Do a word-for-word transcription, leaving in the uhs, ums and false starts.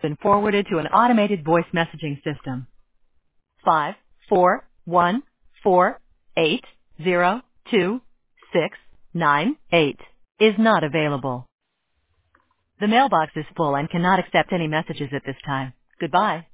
been forwarded to an automated voice messaging system. Five four one four eight zero two six nine eight is not available. The mailbox is full and cannot accept any messages at this time. Goodbye.